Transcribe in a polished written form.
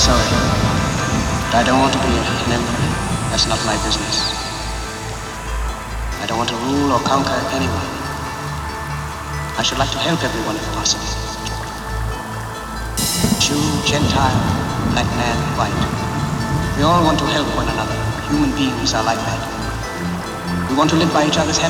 sorry, but I don't want to be an emperor. That's not my business. I don't want to rule or conquer anyone. I should like to help everyone if possible. Jew, Gentile, black man, white. We all want to help one another. Human beings are like that. We want to live by each other's